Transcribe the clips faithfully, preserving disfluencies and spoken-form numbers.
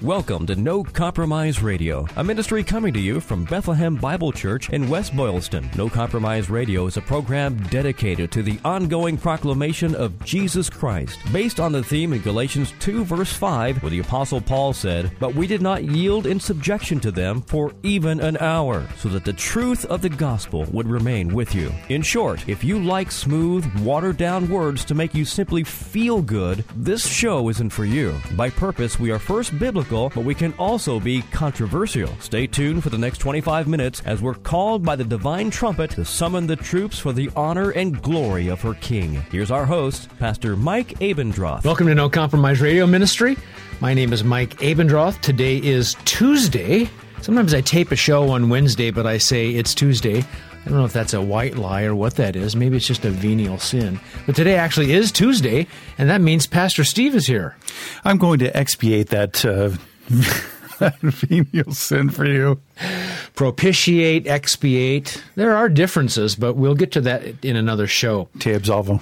Welcome to No Compromise Radio, a ministry coming to you from Bethlehem Bible Church in West Boylston. No Compromise Radio is a program dedicated to the ongoing proclamation of Jesus Christ, based on the theme in Galatians two, verse five, where the Apostle Paul said, "But we did not yield in subjection to them for even an hour, so that the truth of the gospel would remain with you." In short, if you like smooth, watered-down words to make you simply feel good, this show isn't for you. By purpose, we are first biblical, but we can also be controversial. Stay tuned for the next twenty-five minutes as we're called by the divine trumpet to summon the troops for the honor and glory of her King. Here's our host, Pastor Mike Abendroth. Welcome to No Compromise Radio Ministry. My name is Mike Abendroth. Today is Tuesday. Sometimes I tape a show on Wednesday, but I say it's Tuesday. I don't know if that's a white lie or what that is. Maybe it's just a venial sin. But today actually is Tuesday, and that means Pastor Steve is here. I'm going to expiate that, uh, that venial sin for you. Propitiate, expiate. There are differences, but we'll get to that in another show. Te absolvo.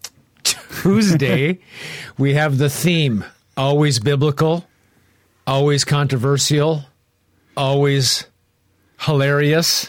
Tuesday, we have the theme, always biblical, always controversial, always hilarious.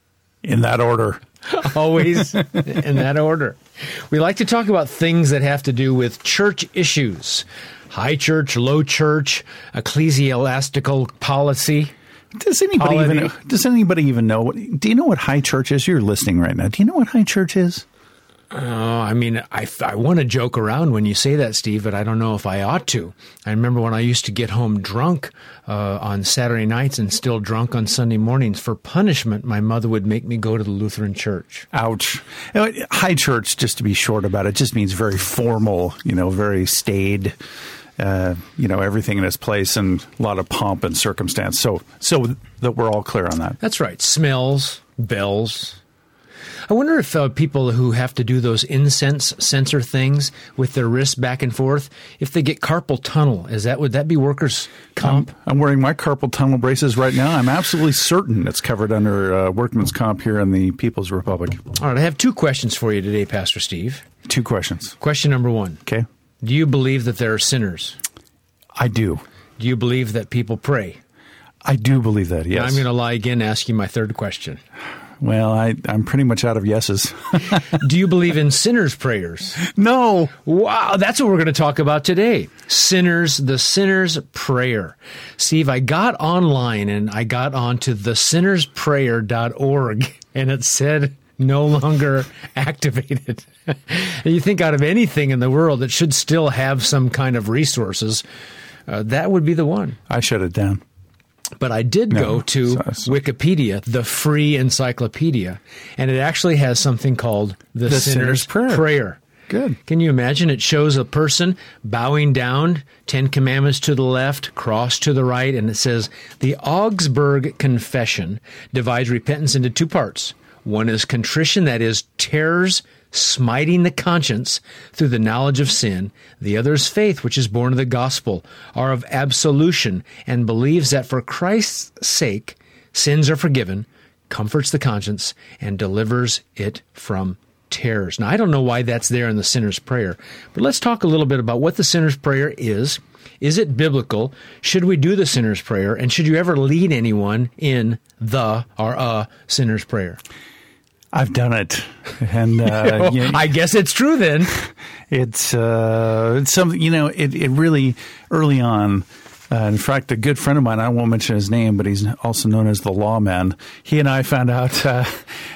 In that order. Always in that order. We like to talk about things that have to do with church issues. High church, low church, ecclesiastical policy. Does anybody polity. even does anybody even know what do you know what high church is? You're listening right now. Do you know what high church is? Oh, I mean, I, I want to joke around when you say that, Steve, but I don't know if I ought to. I remember when I used to get home drunk uh, on Saturday nights and still drunk on Sunday mornings. For punishment, my mother would make me go to the Lutheran church. Ouch. You know, high church, just to be short about it, just means very formal, you know, very staid, uh, you know, everything in its place and a lot of pomp and circumstance. So, so that we're all clear on that. That's right. Smells, bells. I wonder if uh, people who have to do those incense sensor things with their wrists back and forth, if they get carpal tunnel, is that would that be workers' comp? I'm, I'm wearing my carpal tunnel braces right now. I'm absolutely certain it's covered under uh, workman's comp here in the People's Republic. All right, I have two questions for you today, Pastor Steve. Two questions. Question number one. Okay. Do you believe that there are sinners? I do. Do you believe that people pray? I do believe that, yes. Now I'm going to lie again, ask you my third question. Well, I, I'm pretty much out of yeses. Do you believe in sinners' prayers? No. Wow, that's what we're going to talk about today. Sinners, the sinner's prayer. Steve, I got online and I got onto the sinners prayer dot org and it said no longer activated. And you think out of anything in the world that should still have some kind of resources, uh, that would be the one. I shut it down. But I did no, go to so, so. Wikipedia, the free encyclopedia, and it actually has something called the, the Sinner's, Sinner's Prayer. Prayer. Good. Can you imagine? It shows a person bowing down, Ten Commandments to the left, cross to the right, and it says, the Augsburg Confession divides repentance into two parts. One is contrition, that is, terrors smiting the conscience through the knowledge of sin. The other is faith, which is born of the gospel, are of absolution, and believes that for Christ's sake, sins are forgiven, comforts the conscience, and delivers it from terrors. Now, I don't know why that's there in the sinner's prayer, but let's talk a little bit about what the sinner's prayer is. Is it biblical? Should we do the sinner's prayer? And should you ever lead anyone in the or a sinner's prayer? I've done it, and uh, you know, I guess it's true. Then it's uh, it's something you know. It it really early on. Uh, in fact, a good friend of mine, I won't mention his name, but he's also known as the Lawman. He and I found out uh,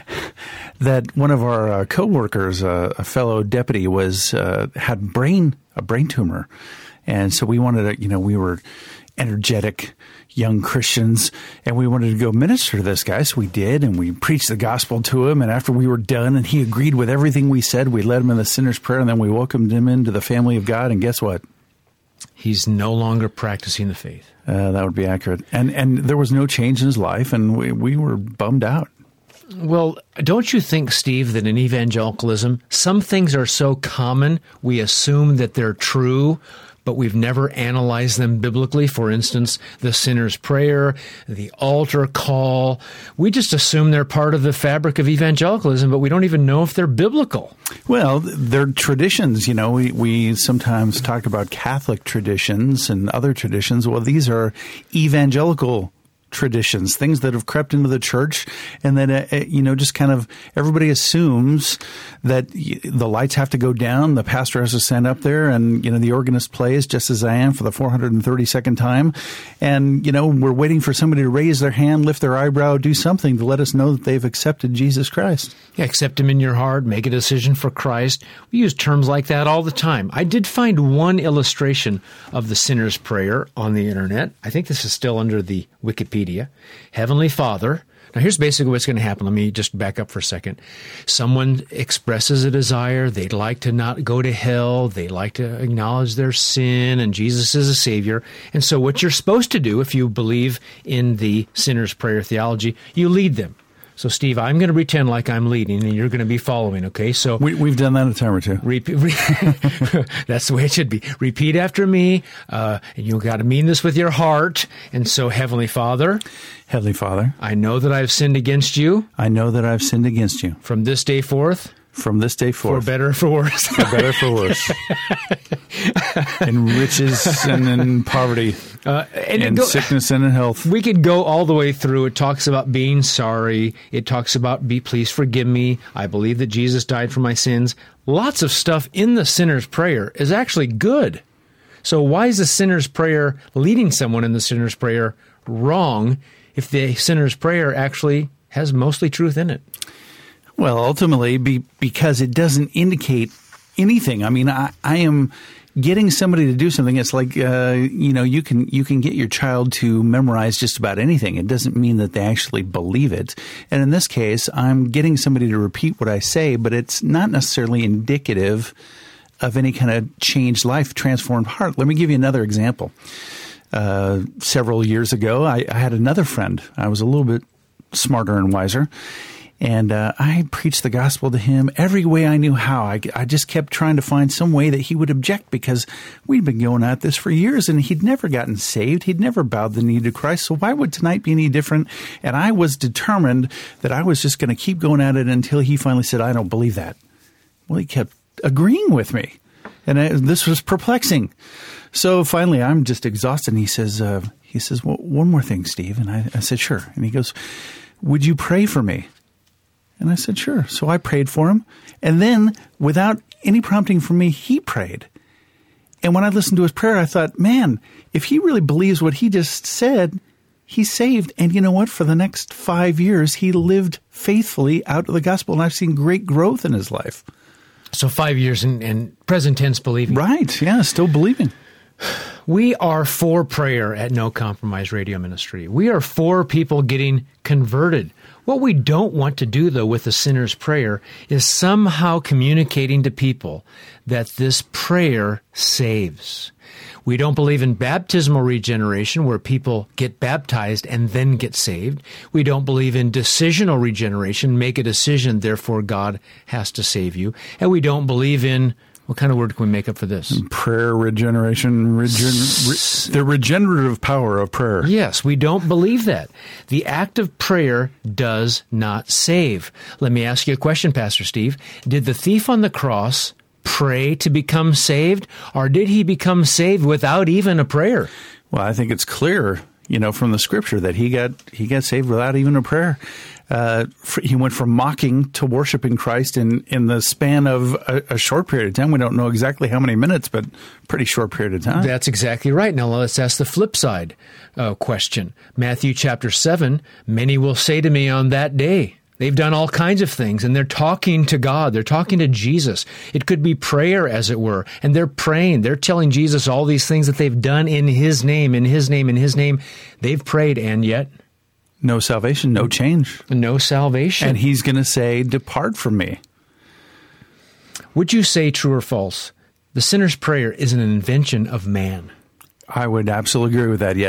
that one of our uh, coworkers, uh, a fellow deputy, was uh, had brain a brain tumor, and so we wanted to, you know, we were energetic young Christians, and we wanted to go minister to this guy. So we did, and we preached the gospel to him. And after we were done, and he agreed with everything we said, we led him in the sinner's prayer, and then we welcomed him into the family of God. And guess what? He's no longer practicing the faith. Uh, that would be accurate. And and there was no change in his life, and we, we were bummed out. Well, don't you think, Steve, that in evangelicalism, some things are so common, we assume that they're true, but we've never analyzed them biblically. For instance, the sinner's prayer, the altar call. We just assume they're part of the fabric of evangelicalism, but we don't even know if they're biblical. Well, they're traditions. You know, we, we sometimes talk about Catholic traditions and other traditions. Well, these are evangelical traditions, things that have crept into the church, and that, uh, you know, just kind of everybody assumes that the lights have to go down, the pastor has to stand up there, and, you know, the organist plays Just As I Am for the four hundred thirty-second time. And, you know, we're waiting for somebody to raise their hand, lift their eyebrow, do something to let us know that they've accepted Jesus Christ. Yeah, accept him in your heart, make a decision for Christ. We use terms like that all the time. I did find one illustration of the sinner's prayer on the internet. I think this is still under the Wikipedia. Heavenly Father. Now, here's basically what's going to happen. Let me just back up for a second. Someone expresses a desire. They'd like to not go to hell. They like to acknowledge their sin, and Jesus is a Savior. And so what you're supposed to do, if you believe in the sinner's prayer theology, you lead them. So, Steve, I'm going to pretend like I'm leading, and you're going to be following, okay? So we, We've done that a time or two. Repeat, re- that's the way it should be. Repeat after me, uh, and you've got to mean this with your heart. And so, Heavenly Father. Heavenly Father. I know that I've sinned against you. I know that I've sinned against you. From this day forth. From this day forth. For better or for worse. For better or for worse. In riches and in poverty. Uh, and in go, sickness and in health. We could go all the way through. It talks about being sorry. It talks about, be please forgive me. I believe that Jesus died for my sins. Lots of stuff in the sinner's prayer is actually good. So why is the sinner's prayer, leading someone in the sinner's prayer, wrong if the sinner's prayer actually has mostly truth in it? Well, ultimately, be, because it doesn't indicate anything. I mean, I, I am getting somebody to do something. It's like, uh, you know, you can you can get your child to memorize just about anything. It doesn't mean that they actually believe it. And in this case, I'm getting somebody to repeat what I say, but it's not necessarily indicative of any kind of changed life, transformed heart. Let me give you another example. Uh, several years ago, I, I had another friend. I was a little bit smarter and wiser. And uh, I preached the gospel to him every way I knew how. I, I just kept trying to find some way that he would object, because we'd been going at this for years and he'd never gotten saved. He'd never bowed the knee to Christ. So why would tonight be any different? And I was determined that I was just going to keep going at it until he finally said, I don't believe that. Well, he kept agreeing with me. And I, this was perplexing. So finally, I'm just exhausted. And he says, uh, he says, well, one more thing, Steve. And I, I said, sure. And he goes, would you pray for me? And I said, sure. So I prayed for him. And then, without any prompting from me, he prayed. And when I listened to his prayer, I thought, man, if he really believes what he just said, he's saved. And you know what? For the next five years, he lived faithfully out of the gospel. And I've seen great growth in his life. So five years in, in present tense believing. Right. Yeah, still believing. We are for prayer at No Compromise Radio Ministry. We are for people getting converted. What we don't want to do, though, with the sinner's prayer is somehow communicating to people that this prayer saves. We don't believe in baptismal regeneration, where people get baptized and then get saved. We don't believe in decisional regeneration, make a decision, therefore God has to save you. And we don't believe in, what kind of word can we make up for this? Prayer, regeneration, regen- re- the regenerative power of prayer. Yes, we don't believe that. The act of prayer does not save. Let me ask you a question, Pastor Steve. Did the thief on the cross pray to become saved, or did he become saved without even a prayer? Well, I think it's clear, you know, from the scripture that he got he got saved without even a prayer. Uh, he went from mocking to worshiping Christ in, in the span of a, a short period of time. We don't know exactly how many minutes, but pretty short period of time. That's exactly right. Now let's ask the flip side uh, question. Matthew chapter seven, many will say to me on that day. They've done all kinds of things, and they're talking to God. They're talking to Jesus. It could be prayer, as it were, and they're praying. They're telling Jesus all these things that they've done in His name, in His name, in His name. They've prayed, and yet no salvation, no change. No salvation. And He's going to say, depart from me. Would you say, true or false, the sinner's prayer is an invention of man? I would absolutely agree with that, yes.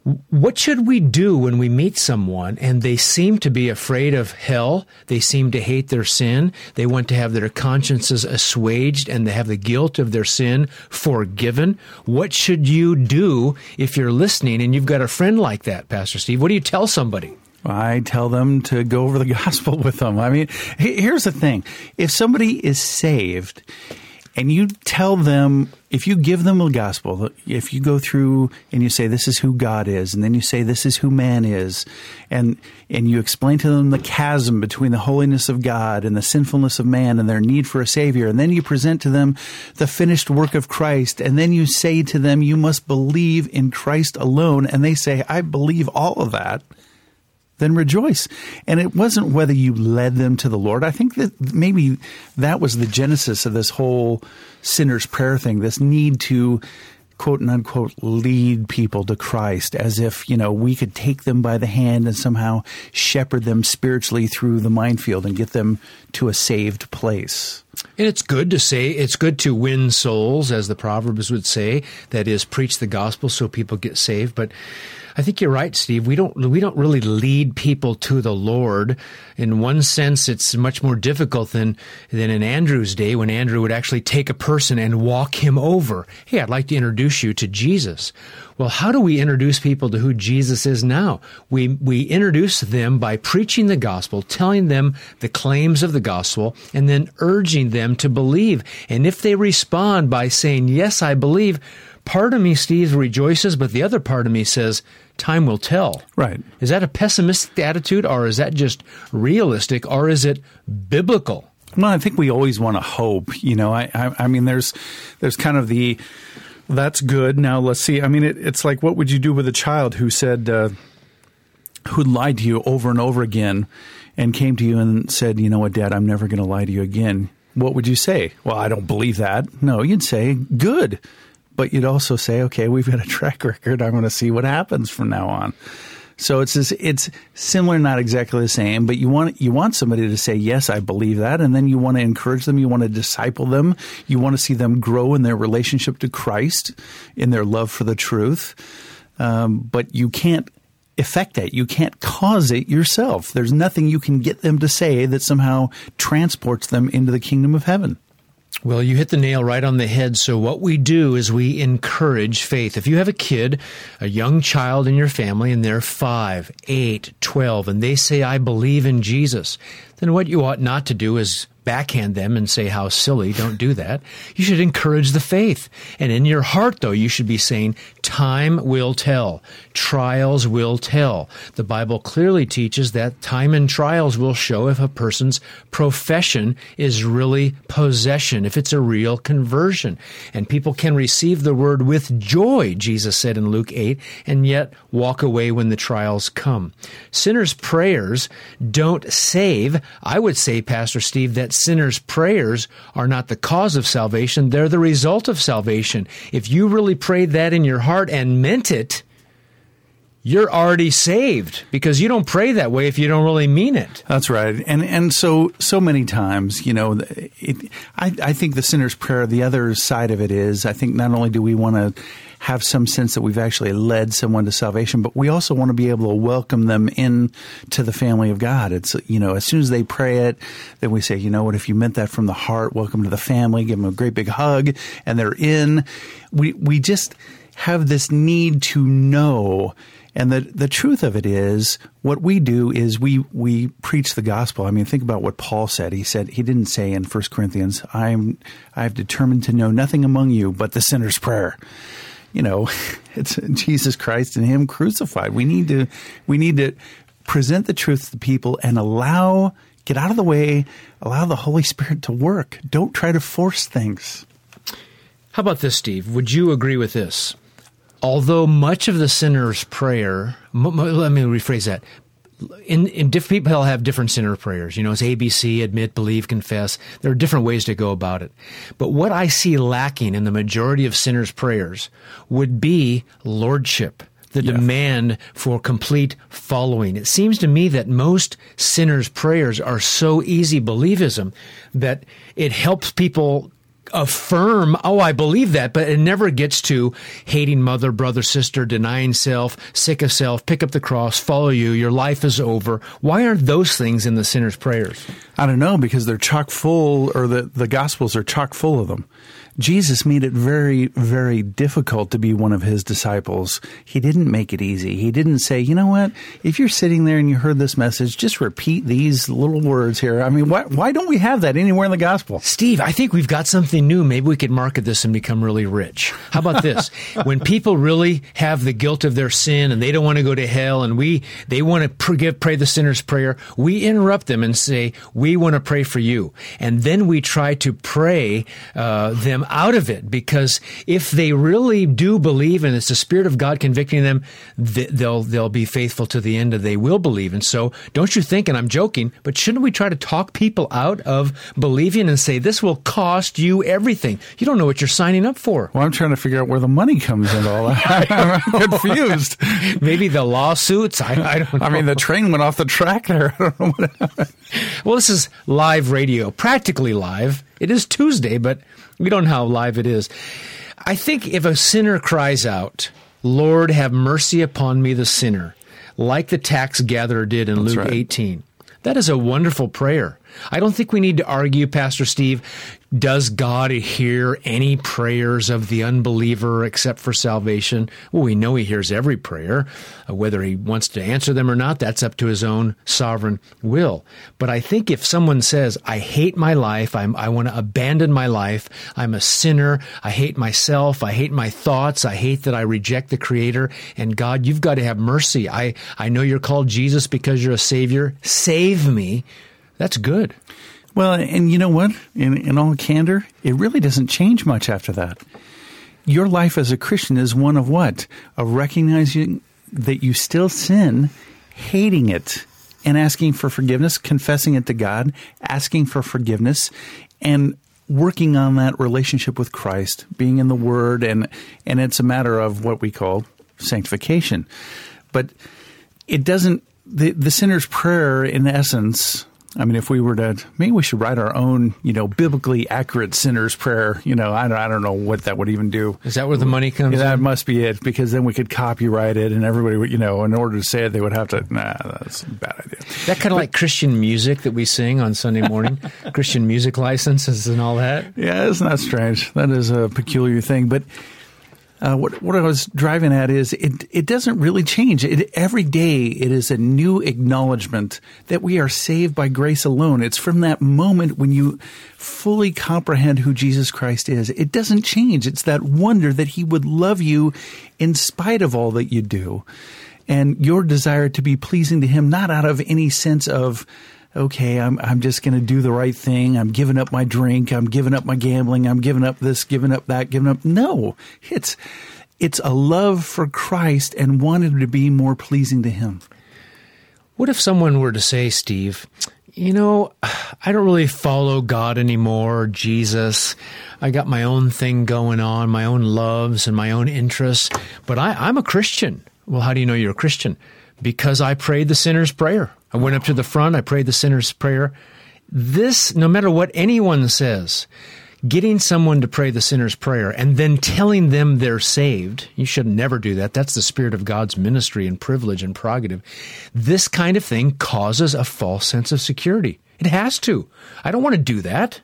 What should we do when we meet someone and they seem to be afraid of hell? They seem to hate their sin. They want to have their consciences assuaged and they have the guilt of their sin forgiven. What should you do if you're listening and you've got a friend like that, Pastor Steve? What do you tell somebody? I tell them to go over the gospel with them. I mean, here's the thing. If somebody is saved and you tell them, if you give them the gospel, if you go through and you say, this is who God is, and then you say, this is who man is, and and you explain to them the chasm between the holiness of God and the sinfulness of man and their need for a Savior, and then you present to them the finished work of Christ, and then you say to them, you must believe in Christ alone, and they say, I believe all of that, then rejoice. And it wasn't whether you led them to the Lord. I think that maybe that was the genesis of this whole sinner's prayer thing, this need to, quote and unquote, lead people to Christ, as if, you know, we could take them by the hand and somehow shepherd them spiritually through the minefield and get them to a saved place. And it's good to say, it's good to win souls, as the Proverbs would say, that is, preach the gospel so people get saved. But I think you're right, Steve. We don't we don't really lead people to the Lord. In one sense, it's much more difficult than than in Andrew's day, when Andrew would actually take a person and walk him over. Hey, I'd like to introduce you to Jesus. Well, how do we introduce people to who Jesus is now? We we introduce them by preaching the gospel, telling them the claims of the gospel, and then urging them to believe. And if they respond by saying, yes, I believe, part of me, Steve, rejoices, but the other part of me says, time will tell. Right. Is that a pessimistic attitude, or is that just realistic, or is it biblical? Well, I think we always want to hope. You know, I, I, I mean, there's there's kind of the, that's good. Now let's see. I mean, it, it's like, what would you do with a child who said, uh, who lied to you over and over again, and came to you and said, you know what, Dad, I'm never going to lie to you again. What would you say? Well, I don't believe that. No, you'd say, good. But you'd also say, okay, we've got a track record. I'm going to see what happens from now on. So it's this, it's similar, not exactly the same, but you want you want somebody to say, yes, I believe that, and then you want to encourage them. You want to disciple them. You want to see them grow in their relationship to Christ, in their love for the truth. Um, but you can't effect it. You can't cause it yourself. There's nothing you can get them to say that somehow transports them into the kingdom of heaven. Well, you hit the nail right on the head. So what we do is we encourage faith. If you have a kid, a young child in your family, and they're five, eight, twelve, and they say, I believe in Jesus, then what you ought not to do is backhand them and say, how silly, don't do that. You should encourage the faith. And in your heart, though, you should be saying, time will tell. Trials will tell. The Bible clearly teaches that time and trials will show if a person's profession is really possession, if it's a real conversion. And people can receive the word with joy, Jesus said in Luke eight, and yet walk away when the trials come. Sinners' prayers don't save. I would say, Pastor Steve, that sinners' prayers are not the cause of salvation. They're the result of salvation. If you really prayed that in your heart and meant it, you're already saved, because you don't pray that way if you don't really mean it. That's right. And and so so many times, you know, it, I, I think the sinner's prayer, the other side of it is, I think not only do we want to have some sense that we've actually led someone to salvation, but we also want to be able to welcome them in to the family of God. It's, you know, as soon as they pray it, then we say, you know what, if you meant that from the heart, welcome to the family, give them a great big hug, and they're in. We we just have this need to know. And the the truth of it is, what we do is we we preach the gospel. I mean, think about what Paul said. He said, he didn't say in First Corinthians, I'm I've determined to know nothing among you but the sinner's prayer. You know, it's Jesus Christ and him crucified. We need to we need to present the truth to people and allow, get out of the way, allow the Holy Spirit to work. Don't try to force things. How about this, Steve? Would you agree with this? Although much of the sinner's prayer, m- m- let me rephrase that. In, in different people have different sinner prayers. You know, it's A B C, admit, believe, confess. There are different ways to go about it. But what I see lacking in the majority of sinners' prayers would be lordship, the yeah. demand for complete following. It seems to me that most sinners' prayers are so easy believism that it helps people affirm, oh, I believe that, but it never gets to hating mother, brother, sister, denying self, sick of self, pick up the cross, follow you, your life is over. Why aren't those things in the sinner's prayers? I don't know, because they're chock full, or the, the Gospels are chock full of them. Jesus made it very, very difficult to be one of his disciples. He didn't make it easy. He didn't say, you know what, if you're sitting there and you heard this message, just repeat these little words here. I mean, why, why don't we have that anywhere in the gospel? Steve, I think we've got something new. Maybe we could market this and become really rich. How about this? When people really have the guilt of their sin and they don't want to go to hell, and we they want to pray, pray the sinner's prayer, we interrupt them and say, we want to pray for you. And then we try to pray uh, them out of it, because if they really do believe and it's the Spirit of God convicting them, th- they'll they'll be faithful to the end, and they will believe. And so don't you think, and I'm joking, but shouldn't we try to talk people out of believing and say, this will cost you everything? You don't know what you're signing up for. Well, I'm trying to figure out where the money comes in all that. I'm confused. Maybe the lawsuits. I, I don't know. I mean, the train went off the track there. I don't know what happened. Well, this is live radio, practically live. It is Tuesday, but we don't know how live it is. I think if a sinner cries out, Lord, have mercy upon me, the sinner, like the tax gatherer did in That's Luke right. eighteen, that is a wonderful prayer. I don't think we need to argue, Pastor Steve, does God hear any prayers of the unbeliever except for salvation? Well, we know he hears every prayer. Uh, whether he wants to answer them or not, that's up to his own sovereign will. But I think if someone says, I hate my life, I'm, I want to abandon my life, I'm a sinner, I hate myself, I hate my thoughts, I hate that I reject the Creator, and God, you've got to have mercy. I, I know you're called Jesus because you're a Savior. Save me. That's good. Well, and you know what? In, in all candor, it really doesn't change much after that. Your life as a Christian is one of what? Of recognizing that you still sin, hating it, and asking for forgiveness, confessing it to God, asking for forgiveness, and working on that relationship with Christ, being in the Word, and, and it's a matter of what we call sanctification. But it doesn't, the, the sinner's prayer, in essence, I mean, if we were to, maybe we should write our own, you know, biblically accurate sinner's prayer. You know, I don't, I don't know what that would even do. Is that where the money comes yeah, in? That must be it, because then we could copyright it, and everybody would, you know, in order to say it, they would have to, nah, that's a bad idea. That kind of like Christian music that we sing on Sunday morning, Christian music licenses and all that. Yeah, isn't that strange? That is a peculiar thing. But Uh, what, what I was driving at is it, it doesn't really change. It, every day it is a new acknowledgement that we are saved by grace alone. It's from that moment when you fully comprehend who Jesus Christ is. It doesn't change. It's that wonder that he would love you in spite of all that you do. And your desire to be pleasing to him, not out of any sense of, okay, I'm I'm just going to do the right thing. I'm giving up my drink. I'm giving up my gambling. I'm giving up this, giving up that, giving up. No, it's it's a love for Christ and wanting to be more pleasing to him. What if someone were to say, Steve, you know, I don't really follow God anymore, Jesus. I got my own thing going on, my own loves and my own interests, but I, I'm a Christian. Well, how do you know you're a Christian? Because I prayed the sinner's prayer. I went up to the front, I prayed the sinner's prayer. This, no matter what anyone says, getting someone to pray the sinner's prayer and then telling them they're saved, you should never do that. That's the Spirit of God's ministry and privilege and prerogative. This kind of thing causes a false sense of security. It has to. I don't want to do that.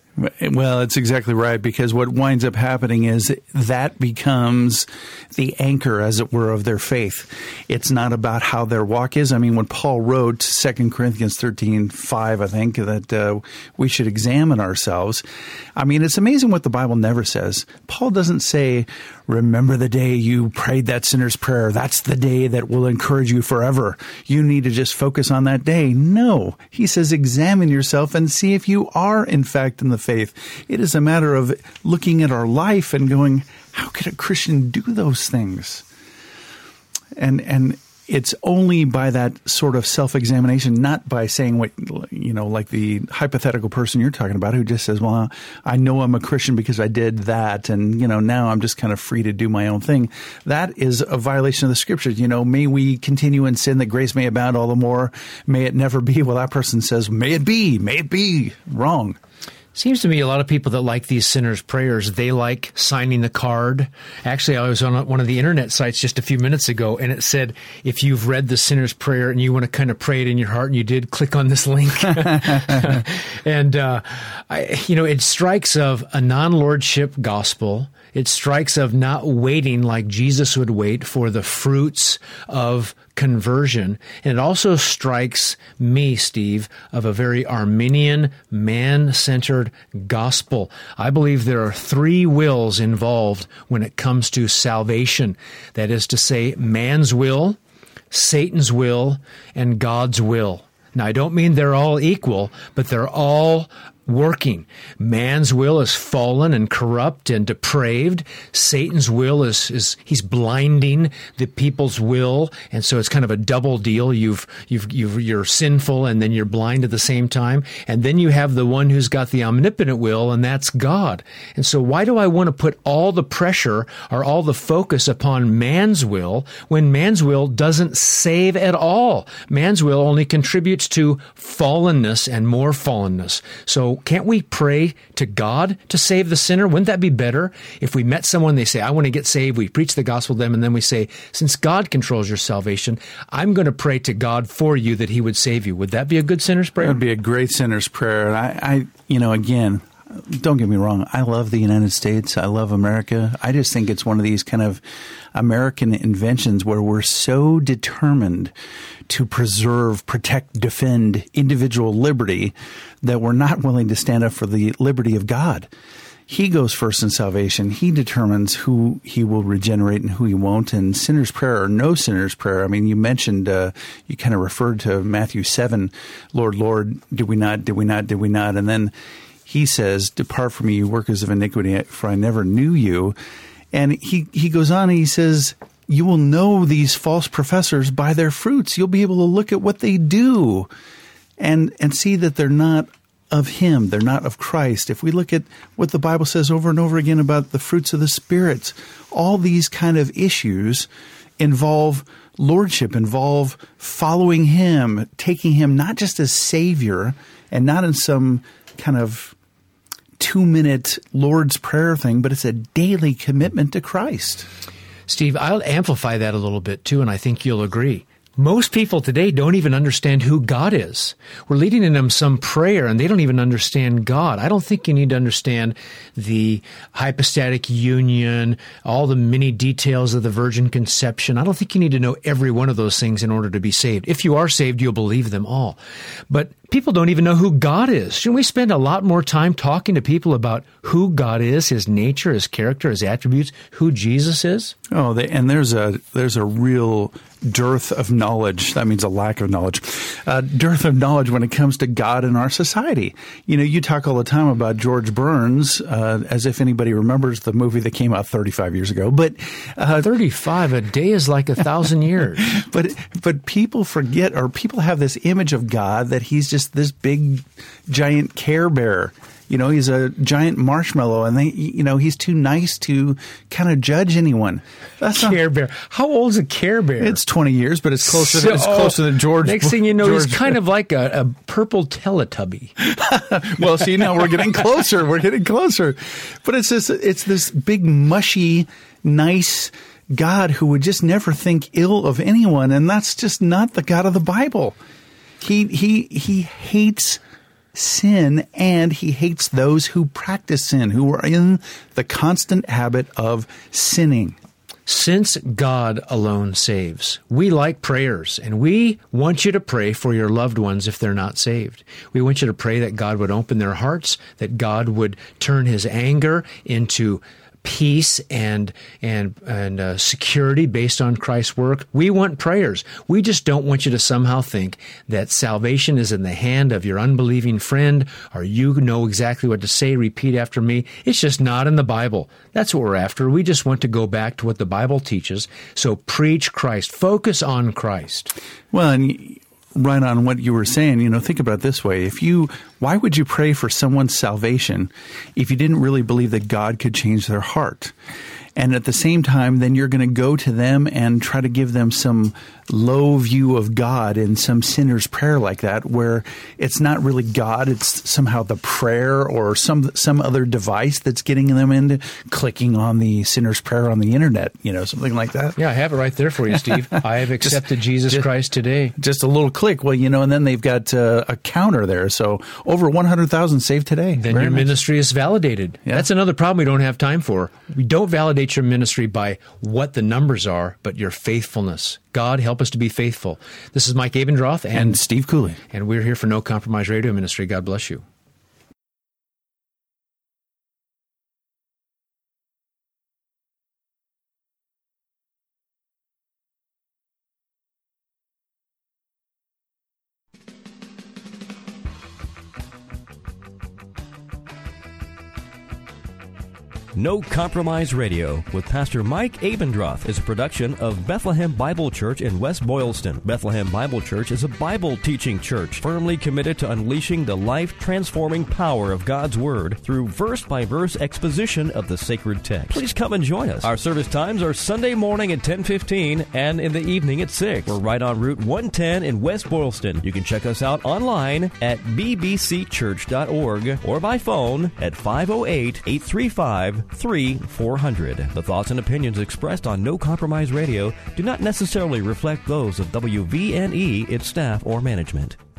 Well, it's exactly right, because what winds up happening is that becomes the anchor, as it were, of their faith. It's not about how their walk is. I mean, when Paul wrote Second Corinthians thirteen five, I think, that uh, we should examine ourselves. I mean, it's amazing what the Bible never says. Paul doesn't say, remember the day you prayed that sinner's prayer. That's the day that will encourage you forever. You need to just focus on that day. No, he says, examine yourself and see if you are, in fact, in the faith. It is a matter of looking at our life and going, how could a Christian do those things? And and it's only by that sort of self-examination, not by saying what, you know, like the hypothetical person you're talking about who just says, well, I know I'm a Christian because I did that, and, you know, now I'm just kind of free to do my own thing. That is a violation of the Scriptures. You know, may we continue in sin that grace may abound all the more. May it never be. Well, that person says, may it be, may it be. Wrong. Seems to me a lot of people that like these sinners' prayers, they like signing the card. Actually, I was on one of the internet sites just a few minutes ago, and it said, if you've read the sinner's prayer and you want to kind of pray it in your heart, and you did, click on this link. and, uh, I, you know, it strikes of a non-lordship gospel. It strikes of not waiting like Jesus would wait for the fruits of conversion. And it also strikes me, Steve, of a very Arminian, man-centered gospel. I believe there are three wills involved when it comes to salvation. That is to say, man's will, Satan's will, and God's will. Now, I don't mean they're all equal, but they're all working. Man's will is fallen and corrupt and depraved. Satan's will is, is he's blinding the people's will. And so it's kind of a double deal. You've, you've, you've, you're sinful and then you're blind at the same time. And then you have the one who's got the omnipotent will, and that's God. And so why do I want to put all the pressure or all the focus upon man's will when man's will doesn't save at all? Man's will only contributes to fallenness and more fallenness. So can't we pray to God to save the sinner? Wouldn't that be better? If we met someone, they say, I want to get saved, we preach the gospel to them, and then we say, since God controls your salvation, I'm going to pray to God for you that he would save you. Would that be a good sinner's prayer? That would be a great sinner's prayer. And I, I, you know, again, don't get me wrong. I love the United States. I love America. I just think it's one of these kind of American inventions where we're so determined to preserve, protect, defend individual liberty that we're not willing to stand up for the liberty of God. He goes first in salvation. He determines who he will regenerate and who he won't. And sinner's prayer or no sinner's prayer. I mean, you mentioned, uh, you kind of referred to Matthew seven, Lord, Lord, did we not, did we not, did we not? And then he says, depart from me, you workers of iniquity, for I never knew you. And he, he goes on and he says, you will know these false professors by their fruits. You'll be able to look at what they do and, and see that they're not of him. They're not of Christ. If we look at what the Bible says over and over again about the fruits of the Spirit, all these kind of issues involve lordship, involve following him, taking him not just as Savior and not in some kind of two-minute Lord's Prayer thing, but it's a daily commitment to Christ. Steve, I'll amplify that a little bit too, and I think you'll agree. Most people today don't even understand who God is. We're leading them some prayer, and they don't even understand God. I don't think you need to understand the hypostatic union, all the many details of the virgin conception. I don't think you need to know every one of those things in order to be saved. If you are saved, you'll believe them all. But people don't even know who God is. Shouldn't we spend a lot more time talking to people about who God is, his nature, his character, his attributes, who Jesus is? Oh, they, and there's a there's a real dearth of knowledge. That means a lack of knowledge. Uh, dearth of knowledge when it comes to God in our society. You know, you talk all the time about George Burns, uh, as if anybody remembers the movie that came out thirty-five years ago. But uh, thirty-five, a day is like a thousand years. But but people forget, or people have this image of God that he's just this big, giant Care Bear. You know, he's a giant marshmallow, and they, you know, he's too nice to kind of judge anyone. That's Care not, Bear. How old is a Care Bear? It's twenty years, but it's closer. So, to, it's closer than George. Next thing you know, George, he's kind of like a, a purple Teletubby. Well, see, now we're getting closer. We're getting closer. But it's this. It's this big, mushy, nice God who would just never think ill of anyone, and that's just not the God of the Bible. He he he hates sin, and he hates those who practice sin, who are in the constant habit of sinning. Since God alone saves, we like prayers, and we want you to pray for your loved ones if they're not saved. We want you to pray that God would open their hearts, that God would turn his anger into peace and and and uh, security based on Christ's work. We want prayers. We just don't want you to somehow think that salvation is in the hand of your unbelieving friend, or you know exactly what to say, repeat after me. It's just not in the Bible. That's what we're after. We just want to go back to what the Bible teaches. So preach Christ. Focus on Christ. Well, and right on what you were saying, you know, think about it this way. If you, why would you pray for someone's salvation if you didn't really believe that God could change their heart? And at the same time, then you're going to go to them and try to give them some low view of God in some sinner's prayer like that, where it's not really God, it's somehow the prayer or some some other device that's getting them into clicking on the sinner's prayer on the internet, you know, something like that. Yeah, I have it right there for you, Steve. I have accepted just, Jesus just, Christ today. Just a little click. Well, you know, and then they've got uh, a counter there. So over one hundred thousand saved today. Then Very your nice. ministry is validated. Yeah. That's another problem we don't have time for. We don't validate your ministry by what the numbers are, but your faithfulness. God, help us to be faithful. This is Mike Abendroth and, and Steve Cooley. And we're here for No Compromise Radio Ministry. God bless you. No Compromise Radio with Pastor Mike Abendroth is a production of Bethlehem Bible Church in West Boylston. Bethlehem Bible Church is a Bible teaching church firmly committed to unleashing the life-transforming power of God's Word through verse-by-verse exposition of the sacred text. Please come and join us. Our service times are Sunday morning at ten fifteen and in the evening at six. We're right on Route one ten in West Boylston. You can check us out online at b b c church dot org or by phone at five oh eight, eight three five, three four hundred. The thoughts and opinions expressed on No Compromise Radio do not necessarily reflect those of W V N E, its staff, or management.